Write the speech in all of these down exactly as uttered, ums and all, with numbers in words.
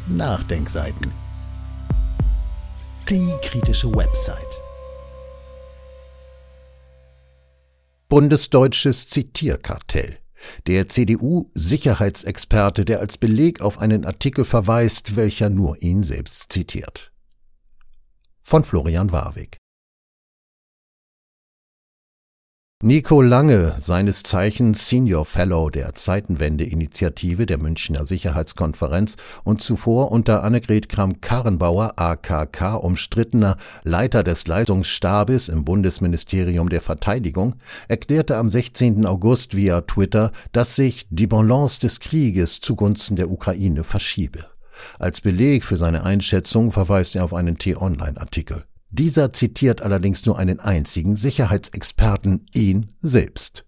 Nachdenkseiten. Die kritische Website. Bundesdeutsches Zitierkartell. Der C D U-Sicherheitsexperte, der als Beleg auf einen Artikel verweist, welcher nur ihn selbst zitiert. Von Florian Warwick. Nico Lange, seines Zeichens Senior Fellow der Zeitenwende-Initiative der Münchner Sicherheitskonferenz und zuvor unter Annegret Kramp-Karrenbauer A K K umstrittener Leiter des Leitungsstabes im Bundesministerium der Verteidigung, erklärte am sechzehnten August via Twitter, dass sich die Balance des Krieges zugunsten der Ukraine verschiebe. Als Beleg für seine Einschätzung verweist er auf einen T-Online-Artikel. Dieser zitiert allerdings nur einen einzigen Sicherheitsexperten, ihn selbst.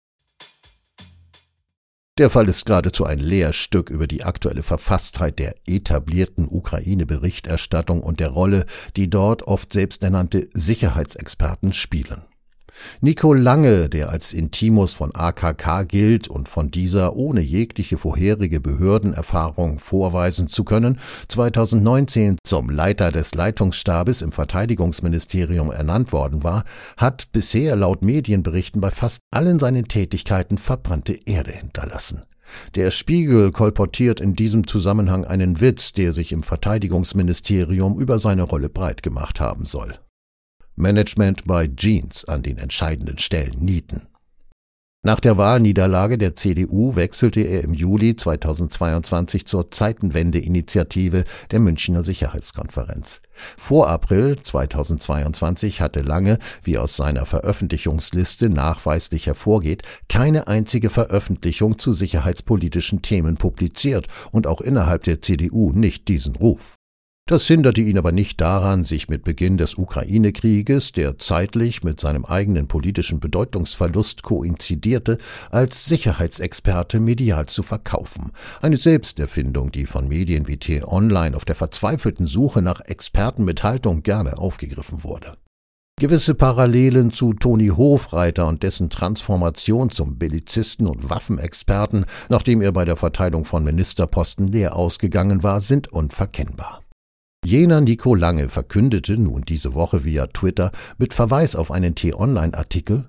Der Fall ist geradezu ein Lehrstück über die aktuelle Verfasstheit der etablierten Ukraine-Berichterstattung und der Rolle, die dort oft selbsternannte Sicherheitsexperten spielen. Nico Lange, der als Intimus von A K K gilt und von dieser ohne jegliche vorherige Behördenerfahrung vorweisen zu können, zweitausendneunzehn zum Leiter des Leitungsstabes im Verteidigungsministerium ernannt worden war, hat bisher laut Medienberichten bei fast allen seinen Tätigkeiten verbrannte Erde hinterlassen. Der Spiegel kolportiert in diesem Zusammenhang einen Witz, der sich im Verteidigungsministerium über seine Rolle breit gemacht haben soll. Management by Jeans an den entscheidenden Stellen nieten. Nach der Wahlniederlage der C D U wechselte er im Juli zweitausendzweiundzwanzig zur Zeitenwende-Initiative der Münchner Sicherheitskonferenz. Vor April zweitausendzweiundzwanzig hatte Lange, wie aus seiner Veröffentlichungsliste nachweislich hervorgeht, keine einzige Veröffentlichung zu sicherheitspolitischen Themen publiziert und auch innerhalb der C D U nicht diesen Ruf. Das hinderte ihn aber nicht daran, sich mit Beginn des Ukraine-Krieges, der zeitlich mit seinem eigenen politischen Bedeutungsverlust koinzidierte, als Sicherheitsexperte medial zu verkaufen. Eine Selbsterfindung, die von Medien wie T-Online auf der verzweifelten Suche nach Experten mit Haltung gerne aufgegriffen wurde. Gewisse Parallelen zu Toni Hofreiter und dessen Transformation zum Bellizisten und Waffenexperten, nachdem er bei der Verteilung von Ministerposten leer ausgegangen war, sind unverkennbar. Jener Nico Lange verkündete nun diese Woche via Twitter mit Verweis auf einen T-Online-Artikel: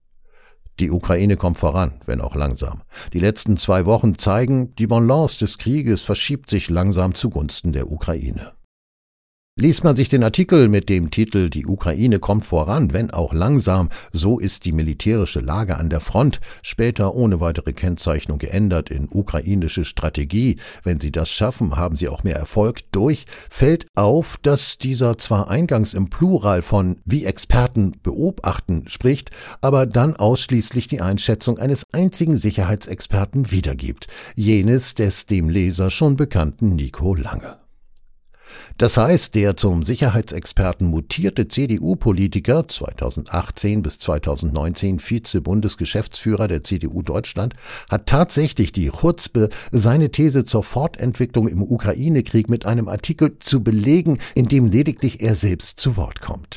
Die Ukraine kommt voran, wenn auch langsam. Die letzten zwei Wochen zeigen, die Balance des Krieges verschiebt sich langsam zugunsten der Ukraine. Liest man sich den Artikel mit dem Titel »Die Ukraine kommt voran, wenn auch langsam, so ist die militärische Lage an der Front«, später ohne weitere Kennzeichnung geändert in »Ukrainische Strategie, wenn sie das schaffen, haben sie auch mehr Erfolg«, durch, fällt auf, dass dieser zwar eingangs im Plural von »wie Experten beobachten« spricht, aber dann ausschließlich die Einschätzung eines einzigen Sicherheitsexperten wiedergibt, jenes des dem Leser schon bekannten Nico Lange. Das heißt, der zum Sicherheitsexperten mutierte C D U-Politiker, zweitausendachtzehn bis zweitausendneunzehn Vize-Bundesgeschäftsführer der C D U Deutschland, hat tatsächlich die Chutzpe, seine These zur Fortentwicklung im Ukraine-Krieg mit einem Artikel zu belegen, in dem lediglich er selbst zu Wort kommt.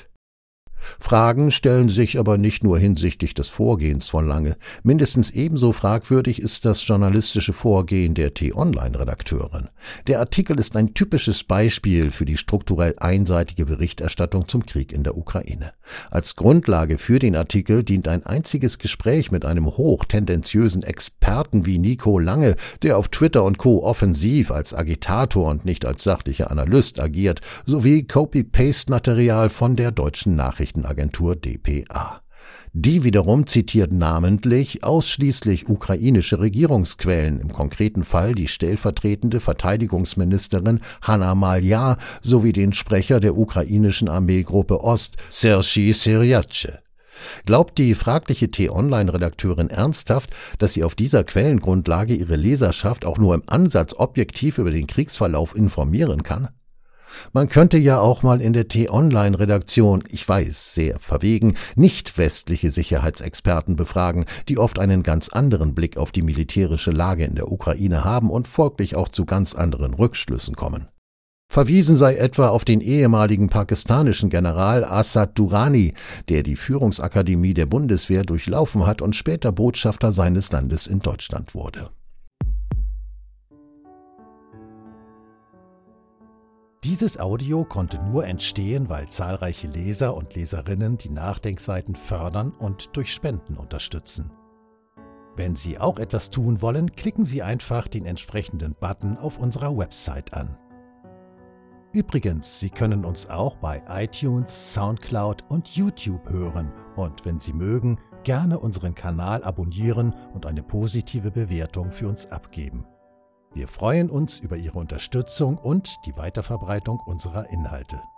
Fragen stellen sich aber nicht nur hinsichtlich des Vorgehens von Lange. Mindestens ebenso fragwürdig ist das journalistische Vorgehen der T-Online-Redakteurin. Der Artikel ist ein typisches Beispiel für die strukturell einseitige Berichterstattung zum Krieg in der Ukraine. Als Grundlage für den Artikel dient ein einziges Gespräch mit einem hochtendenziösen Experten wie Nico Lange, der auf Twitter und Co. offensiv als Agitator und nicht als sachlicher Analyst agiert, sowie Copy-Paste-Material von der deutschen Nachrichtenagentur D P A. Die wiederum zitiert namentlich ausschließlich ukrainische Regierungsquellen, im konkreten Fall die stellvertretende Verteidigungsministerin Hanna Maliar sowie den Sprecher der ukrainischen Armeegruppe Ost, Serhij Syriatsche. Glaubt die fragliche T-Online-Redakteurin ernsthaft, dass sie auf dieser Quellengrundlage ihre Leserschaft auch nur im Ansatz objektiv über den Kriegsverlauf informieren kann? Man könnte ja auch mal in der T-Online-Redaktion, ich weiß, sehr verwegen, nicht westliche Sicherheitsexperten befragen, die oft einen ganz anderen Blick auf die militärische Lage in der Ukraine haben und folglich auch zu ganz anderen Rückschlüssen kommen. Verwiesen sei etwa auf den ehemaligen pakistanischen General Asad Durrani, der die Führungsakademie der Bundeswehr durchlaufen hat und später Botschafter seines Landes in Deutschland wurde. Dieses Audio konnte nur entstehen, weil zahlreiche Leser und Leserinnen die Nachdenkseiten fördern und durch Spenden unterstützen. Wenn Sie auch etwas tun wollen, klicken Sie einfach den entsprechenden Button auf unserer Website an. Übrigens, Sie können uns auch bei iTunes, Soundcloud und YouTube hören und wenn Sie mögen, gerne unseren Kanal abonnieren und eine positive Bewertung für uns abgeben. Wir freuen uns über Ihre Unterstützung und die Weiterverbreitung unserer Inhalte.